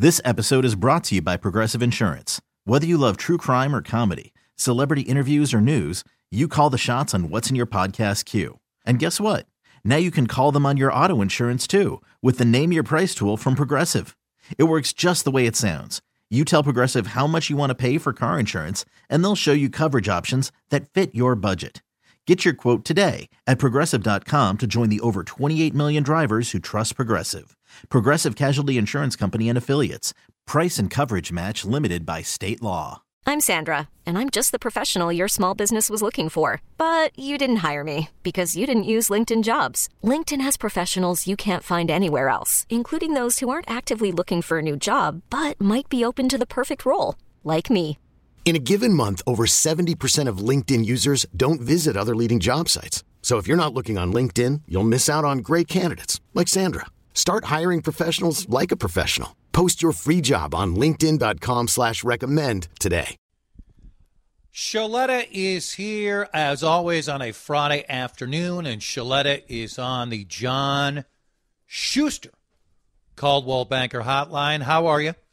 This episode is brought to you by Progressive Insurance. Whether you love true crime or comedy, celebrity interviews or news, you call the shots on what's in your podcast queue. And guess what? Now you can call them on your auto insurance too with the Name Your Price tool from Progressive. It works just the way it sounds. You tell Progressive how much you want to pay for car insurance, and they'll show you coverage options that fit your budget. Get your quote today at Progressive.com to join the over 28 million drivers who trust Progressive. Progressive Casualty Insurance Company and Affiliates. Price and coverage match limited by state law. I'm Sandra, and I'm just the professional your small business was looking for. But you didn't hire me because you didn't use LinkedIn Jobs. LinkedIn has professionals you can't find anywhere else, including those who aren't actively looking for a new job, but might be open to the perfect role, like me. In a given month, over 70% of LinkedIn users don't visit other leading job sites. So if you're not looking on LinkedIn, you'll miss out on great candidates like Sandra. Start hiring professionals like a professional. Post your free job on linkedin.com/recommend today. Shaletta is here, as always, on a Friday afternoon, and Shaletta is on the John Schuster Coldwell Banker Hotline. How are you?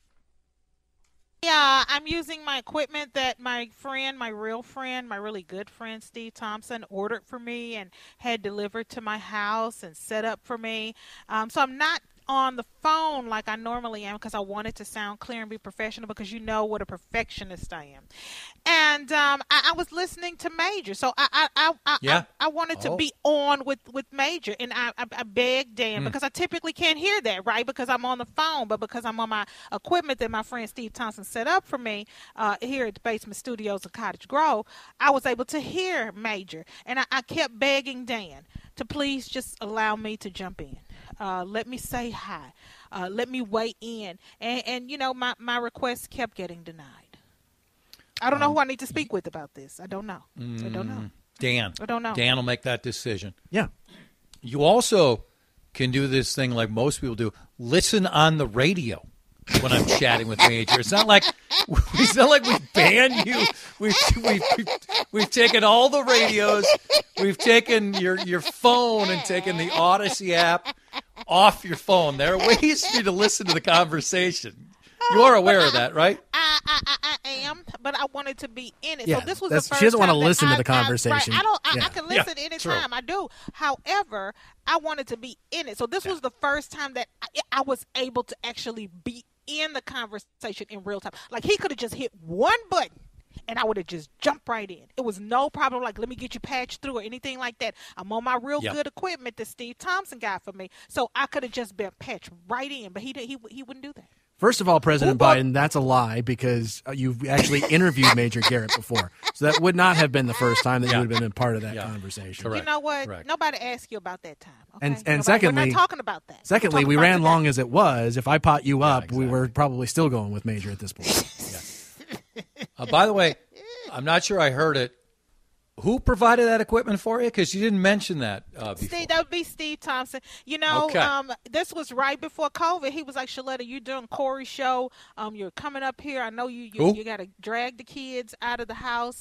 Yeah, I'm using my equipment that my friend, my real friend, my really good friend, Steve Thompson, ordered for me and had delivered to my house and set up for me. So I'm not on the phone like I normally am because I wanted to sound clear and be professional because you know what a perfectionist I am. And I was listening to Major, so I wanted to be on with Major, and I begged Dan because I typically can't hear that, right, because I'm on the phone, but because I'm on my equipment that my friend Steve Thompson set up for me here at the Basement Studios of Cottage Grove, I was able to hear Major, and I kept begging Dan to please just allow me to jump in. Let me say hi. Let me weigh in. And you know, my request kept getting denied. I don't know who I need to speak with about this. I don't know. I don't know. Dan. I don't know. Dan will make that decision. Yeah. You also can do this thing like most people do. Listen on the radio when I'm chatting with Major. It's not like we ban you. We've taken all the radios. We've taken your phone and taken the Odyssey app off your phone. There are ways for you to listen to the conversation. You are aware of that, right? I am, but I wanted to be in it. Yeah, so this was the first she doesn't want to time listen that to the conversation. I can listen anytime. I do. However, I wanted to be in it. So this was the first time that I was able to actually be in the conversation in real time. Like, he could have just hit one button and I would have just jumped right in. It was no problem, like, let me get you patched through or anything like that. I'm on my real good equipment that Steve Thompson got for me, so I could have just been patched right in, but he wouldn't do that. First of all, President Biden, that's a lie because you've actually interviewed Major Garrett before. So that would not have been the first time that you would have been a part of that conversation. Correct. You know what? Correct. Nobody asked you about that time. Okay? And secondly, we're not talking about that. Secondly, we ran long as it was. If I pot you up, exactly. we were probably still going with Major at this point. By the way, I'm not sure I heard it. Who provided that equipment for you? Because you didn't mention that before. Steve, that would be Steve Thompson. You know, this was right before COVID. He was like, Shaletta, you're doing Corey's show. You're coming up here. I know you got to drag the kids out of the house.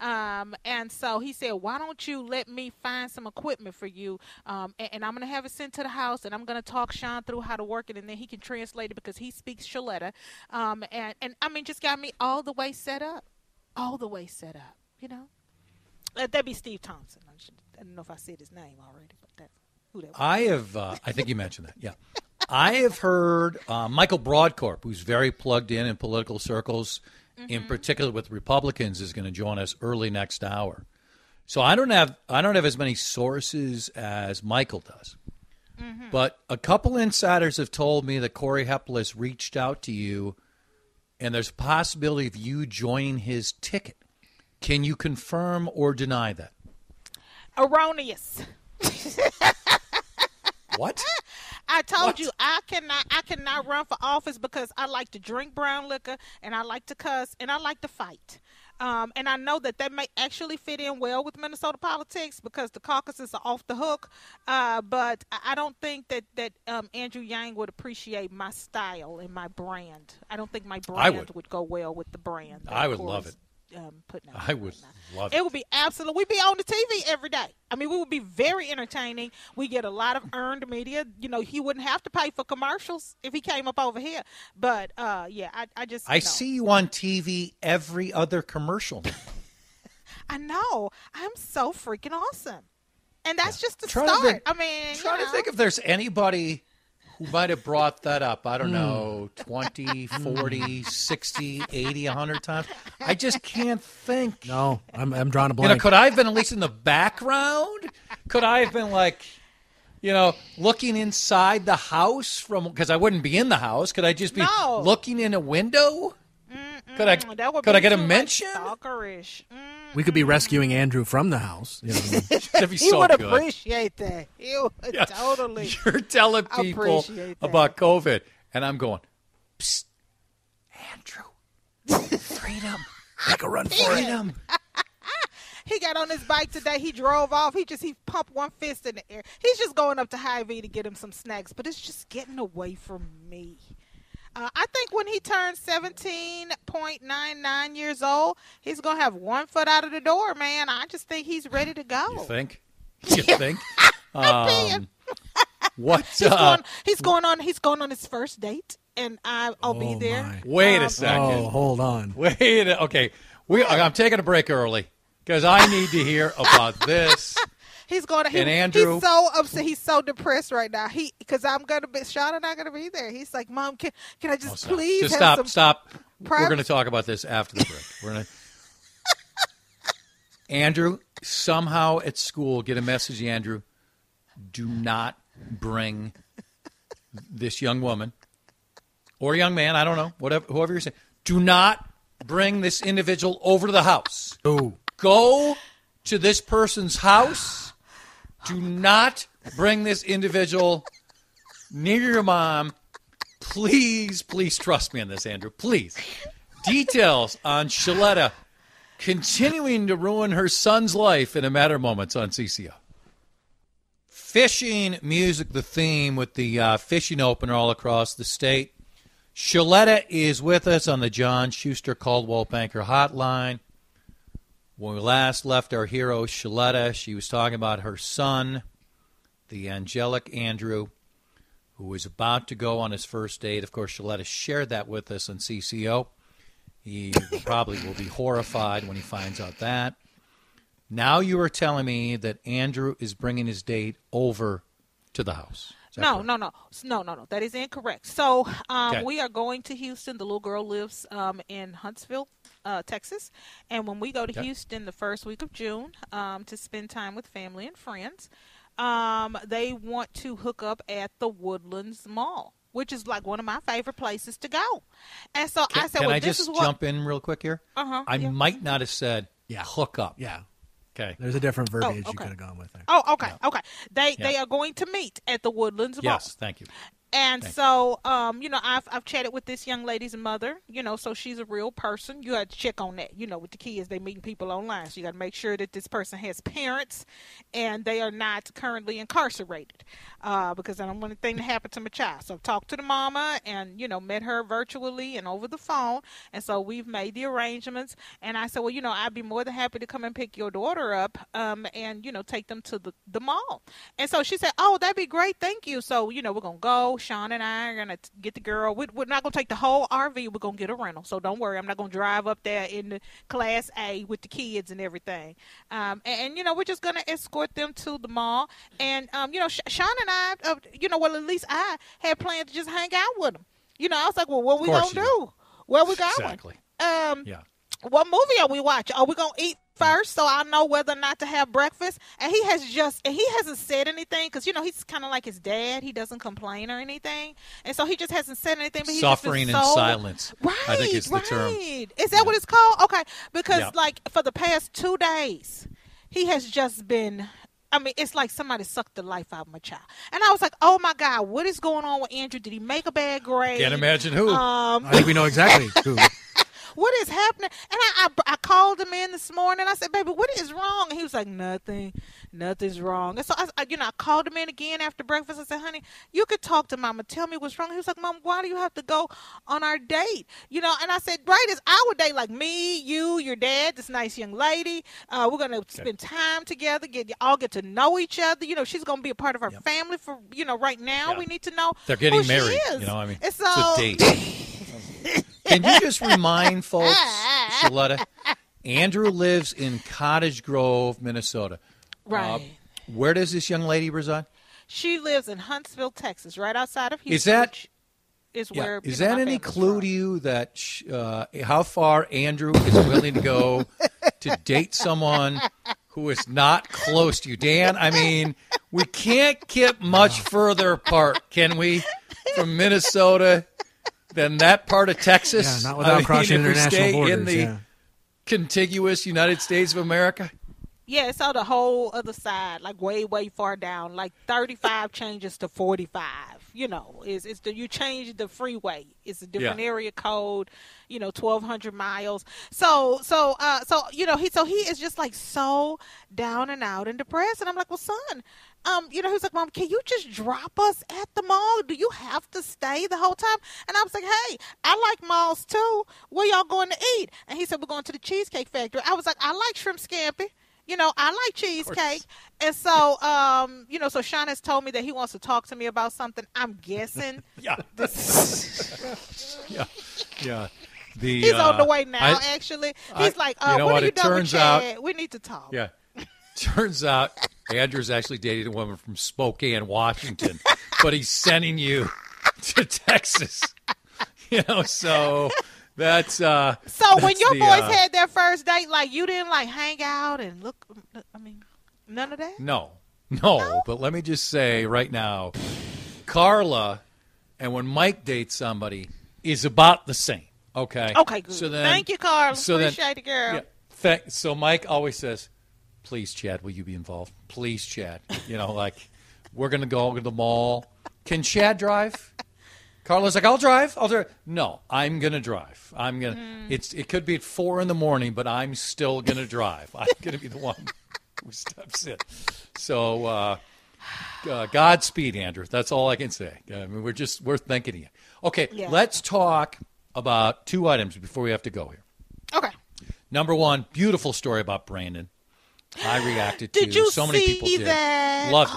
And so he said, why don't you let me find some equipment for you? And I'm going to have it sent to the house, and I'm going to talk Sean through how to work it, and then he can translate it because he speaks Shaletta. And I mean, just got me all the way set up. All the way set up, you know. That'd be Steve Thompson. I don't know if I said his name already, but that's who that was. I have, I think you mentioned that, yeah. I have heard Michael Broadcorp, who's very plugged in political circles, in particular with Republicans, is going to join us early next hour. So I don't have as many sources as Michael does. But a couple insiders have told me that Corey Heppel has reached out to you, and there's a possibility of you joining his ticket. Can you confirm or deny that? Erroneous. What? I told you I cannot run for office because I like to drink brown liquor and I like to cuss and I like to fight. And I know that may actually fit in well with Minnesota politics because the caucuses are off the hook. But I don't think that Andrew Yang would appreciate my style and my brand. I don't think my brand would go well with the brand. I would love it. putting out. I would love it. It would be absolutely. We'd be on the TV every day. I mean, we would be very entertaining. We get a lot of earned media. You know, he wouldn't have to pay for commercials if he came up over here. But yeah, I just. I see you on TV every other commercial. I know. I'm so freaking awesome. And that's just the Trying start. to I mean, trying to think if there's anybody who might have brought that up. I don't know, 20, 40, 60, 80, 100 times. I just can't think. No, I'm drawing a You blank. know, could I have been at least in the background? Could I have been like, you know, looking inside the house because I wouldn't be in the house. Could I just be looking in a window? Could I get a mention? Stalkerish. We could be rescuing Andrew from the house. You know. That'd be He so would good. appreciate that. He would totally. You're telling people appreciate that. about COVID, and I'm going, psst, Andrew, freedom. Make a run for it. Freedom. He got on his bike today. He drove off. He pumped one fist in the air. He's just going up to Hy-Vee to get him some snacks, but it's just getting away from me. I think when he turns 17.99 years old, he's going to have one foot out of the door, man. I just think he's ready to go. You think? You think? What? He's going on his first date, and I'll be there. My. Wait a second. Oh, hold on. Okay. I'm taking a break early because I need to hear about this. He's going to. Andrew, he's so upset. He's so depressed right now. Because I'm going to be. Sean and I going to be there. He's like, Mom, can I just please just have stop. Private? We're going to talk about this after the break. We're going to. Andrew, somehow at school, get a message. Andrew, do not bring this young woman or young man. I don't know. Whoever you're saying. Do not bring this individual over to the house. Oh. Go to this person's house. Do not bring this individual near your mom. Please, please trust me on this, Andrew. Please. Details on Shaletta continuing to ruin her son's life in a matter of moments on CCO. Fishing music, the theme with the fishing opener all across the state. Shaletta is with us on the John Schuster Caldwell Banker Hotline. When we last left our hero, Shaletta, she was talking about her son, the angelic Andrew, who was about to go on his first date. Of course, Shaletta shared that with us on CCO. He probably will be horrified when he finds out that. Now you are telling me that Andrew is bringing his date over to the house. No. That is incorrect. So we are going to Houston. The little girl lives in Huntsville, Texas. And when we go to Houston the first week of June to spend time with family and friends, they want to hook up at the Woodlands Mall, which is like one of my favorite places to go. And so I said, can well, I this just is what... jump in real quick here? I might not have said hook up. Yeah. Okay. There's a different verbiage you could have gone with there. Oh, okay, okay. They are going to meet at the Woodlands Mall. Yes, thank you. And so, I've chatted with this young lady's mother, so she's a real person. You got to check on that. With the kids, they meeting people online. So you got to make sure that this person has parents and they are not currently incarcerated because I don't want anything to happen to my child. So I've talked to the mama and, met her virtually and over the phone. And so we've made the arrangements. And I said, well, I'd be more than happy to come and pick your daughter up and, take them to the mall. And so she said, oh, that'd be great. Thank you. So, we're going to go. Sean and I are going to get the girl. We're not going to take the whole RV. We're going to get a rental. So don't worry. I'm not going to drive up there in the Class A with the kids and everything. And we're just going to escort them to the mall. And, Sean and I, at least I had planned to just hang out with them. I was like, well, what we going to do? Where we going? Exactly. What movie are we watching? Are we going to eat first so I know whether or not to have breakfast? And he hasn't said anything because, he's kind of like his dad. He doesn't complain or anything. And so he just hasn't said anything. But suffering in silence. Right, I think it's the term. Is that what it's called? Okay. Because, for the past 2 days, he has just been... it's like somebody sucked the life out of my child. And I was like, oh, my God, what is going on with Andrew? Did he make a bad grade? Can't imagine who. I think we know exactly who. What is happening? And I called him in this morning. I said, baby, what is wrong? And he was like, nothing. Nothing's wrong. And so I called him in again after breakfast. I said, honey, you could talk to Mama. Tell me what's wrong. He was like, Mom, why do you have to go on our date? And I said, right, it's our date, like me, you, your dad, this nice young lady. We're going to spend time together, get to know each other. She's going to be a part of our family for, right now. We need to know they're getting who married. She is. It's a date. Can you just remind folks, Shaletta, Andrew lives in Cottage Grove, Minnesota. Right. Where does this young lady reside? She lives in Huntsville, Texas, right outside of Houston. Is that any clue to you that how far Andrew is willing to go to date someone who is not close to you? Dan, I mean, we can't get much further apart, can we, from Minnesota than that part of Texas? Yeah, not without crossing international borders. In the contiguous United States of America? Yeah, it's on the whole other side, like way, way far down. Like 35 changes to 45. You change the freeway. It's a different area code. 1,200 miles. So he is just like so down and out and depressed. And I'm like, well, son, he was like, Mom, can you just drop us at the mall? Do you have to stay the whole time? And I was like, hey, I like malls too. Where y'all going to eat? And he said, we're going to the Cheesecake Factory. I was like, I like shrimp scampi. I like cheesecake. And so, so Sean has told me that he wants to talk to me about something. I'm guessing. Yeah. Yeah. He's on the way now, actually. He's like, what are you doing with Chad? We need to talk. Yeah. Turns out Andrew's actually dating a woman from Spokane, Washington, but he's sending you to Texas. So... That's so when your boys had their first date, like you didn't like hang out and look. I mean, none of that. No. But let me just say right now, Carla, and when Mike dates somebody, is about the same. Okay. Okay. Good. So then, thank you, Carla. Appreciate it, girl. Yeah, so Mike always says, "Please, Chad, will you be involved? Please, Chad. Like we're gonna go to the mall. Can Chad drive?" Carla's like, I'll drive. No, I'm going to drive. It could be at 4 a.m, but I'm still going to drive. I'm going to be the one who steps in. So, Godspeed, Andrew. That's all I can say. I mean, we're thinking of you. Okay, Let's talk about 2 items before we have to go here. Okay. Number 1, beautiful story about Brandon. I reacted to. Did you so many people did. That? Loved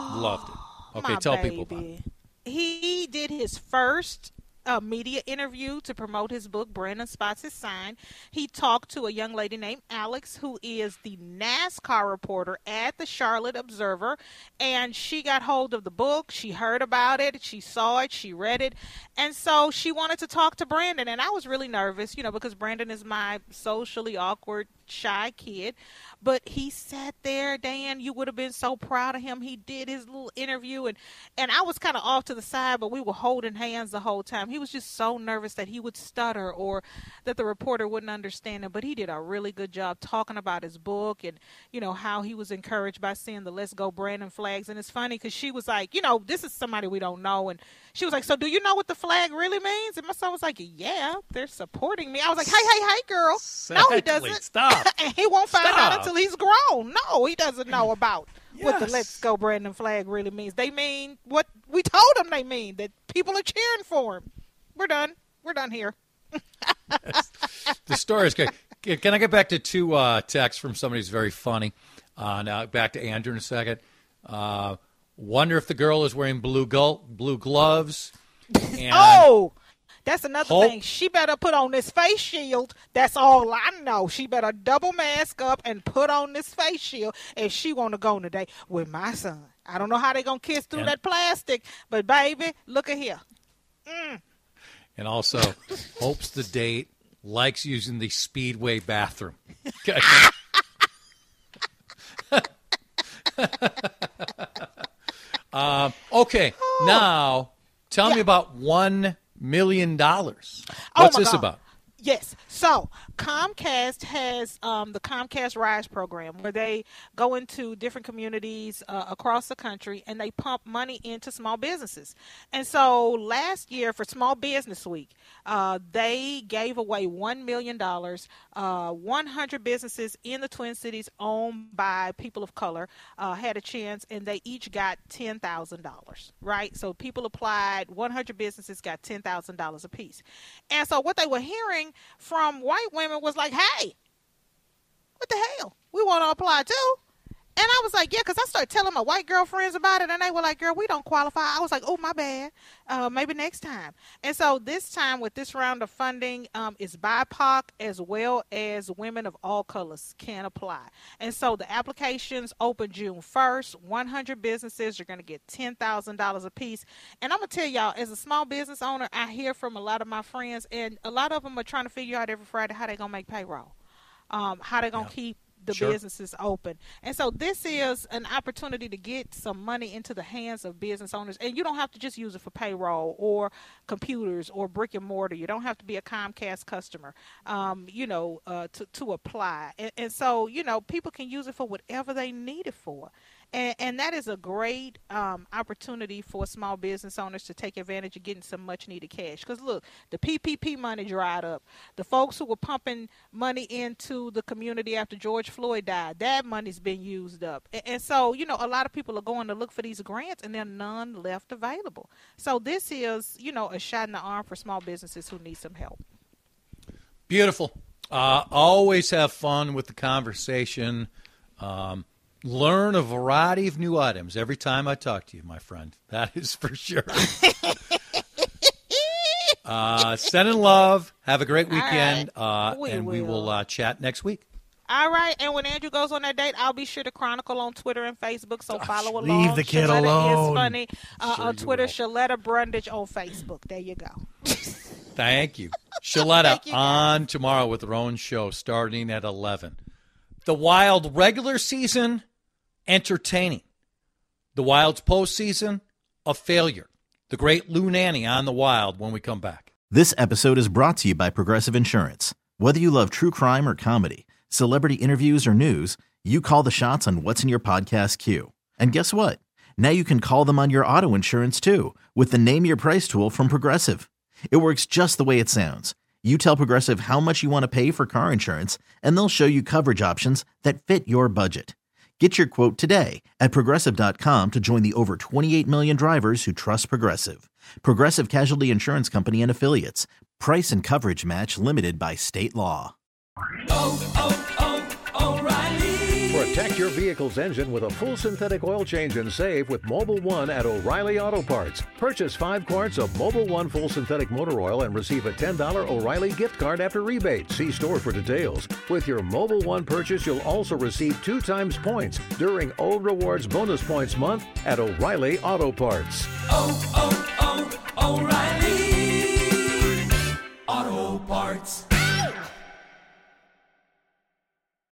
it. Okay, tell people about it. He did his first media interview to promote his book, Brandon Spots His Sign. He talked to a young lady named Alex, who is the NASCAR reporter at the Charlotte Observer, and she got hold of the book. She heard about it. She saw it. She read it, and so she wanted to talk to Brandon, and I was really nervous, because Brandon is my socially awkward, shy kid. But he sat there, Dan. You would have been so proud of him. He did his little interview, and I was kind of off to the side, but we were holding hands the whole time. He was just so nervous that he would stutter or that the reporter wouldn't understand him. But he did a really good job talking about his book and, how he was encouraged by seeing the Let's Go Brandon flags. And it's funny because she was like, this is somebody we don't know. And she was like, so do you know what the flag really means? And my son was like, yeah, they're supporting me. I was like, hey, girl. Exactly. No, he doesn't. Stop. And he won't find out until he's grown. No, he doesn't know about what the Let's Go Brandon flag really means. They mean what we told him they mean, that people are cheering for him. We're done. We're done here. The story is good. Can I get back to 2 texts from somebody who's very funny? Now back to Andrew in a second. Wonder if the girl is wearing blue gloves. And that's another thing. She better put on this face shield. That's all I know. She better double mask up and put on this face shield if she want to go today with my son. I don't know how they going to kiss through that plastic, but baby, look at here. And also hopes the date likes using the Speedway bathroom. Okay. Now tell me about $1 million. What's this about? Yes. So Comcast has the Comcast Rise program where they go into different communities across the country and they pump money into small businesses. And so last year for Small Business Week, they gave away $1 million. 100 businesses in the Twin Cities owned by people of color had a chance, and they each got $10,000, right? So people applied, 100 businesses got $10,000 apiece. And so what they were hearing from white women was like, hey, what the hell? We want to apply too. And I was like, yeah, because I started telling my white girlfriends about it, and they were like, girl, we don't qualify. I was like, oh, my bad. Maybe next time. And so this time with this round of funding, it's BIPOC as well as women of all colors can apply. And so the applications open June 1st. 100 businesses are going to get $10,000 a piece. And I'm going to tell y'all, as a small business owner, I hear from a lot of my friends, and a lot of them are trying to figure out every Friday how they're going to make payroll, how they're going to keep the businesses open. And so this is an opportunity to get some money into the hands of business owners. And you don't have to just use it for payroll or computers or brick and mortar. You don't have to be a Comcast customer, to apply. And so, people can use it for whatever they need it for. And that is a great opportunity for small business owners to take advantage of getting some much needed cash. Because look, the PPP money dried up. The folks who were pumping money into the community after George Floyd died, that money's been used up. And so, a lot of people are going to look for these grants, and there are none left available. So this is, a shot in the arm for small businesses who need some help. Beautiful. Always have fun with the conversation. Learn a variety of new items every time I talk to you, my friend. That is for sure. Send in love. Have a great weekend. Right. We will chat next week. All right. And when Andrew goes on that date, I'll be sure to chronicle on Twitter and Facebook. So follow along. Leave the kid Shaletta alone. Is funny. On Twitter, Shaletta Brundage on Facebook. There you go. Thank you. Shaletta on tomorrow with her own show starting at 11. The Wild regular season, entertaining. The Wild's postseason, a failure. The great Lou Nanne on the Wild when we come back. This episode is brought to you by Progressive Insurance. Whether you love true crime or comedy, celebrity interviews or news, you call the shots on what's in your podcast queue. And guess what? Now you can call them on your auto insurance too with the Name Your Price tool from Progressive. It works just the way it sounds. You tell Progressive how much you want to pay for car insurance, and they'll show you coverage options that fit your budget. Get your quote today at Progressive.com to join the over 28 million drivers who trust Progressive. Progressive Casualty Insurance Company and Affiliates. Price and coverage match limited by state law. O'Reilly. Protect your vehicle's engine with a full synthetic oil change and save with Mobil 1 at O'Reilly Auto Parts. Purchase 5 quarts of Mobil 1 full synthetic motor oil and receive a $10 O'Reilly gift card after rebate. See store for details. With your Mobil 1 purchase, you'll also receive 2 times points during O Rewards Bonus Points Month at O'Reilly Auto Parts. O'Reilly Auto Parts.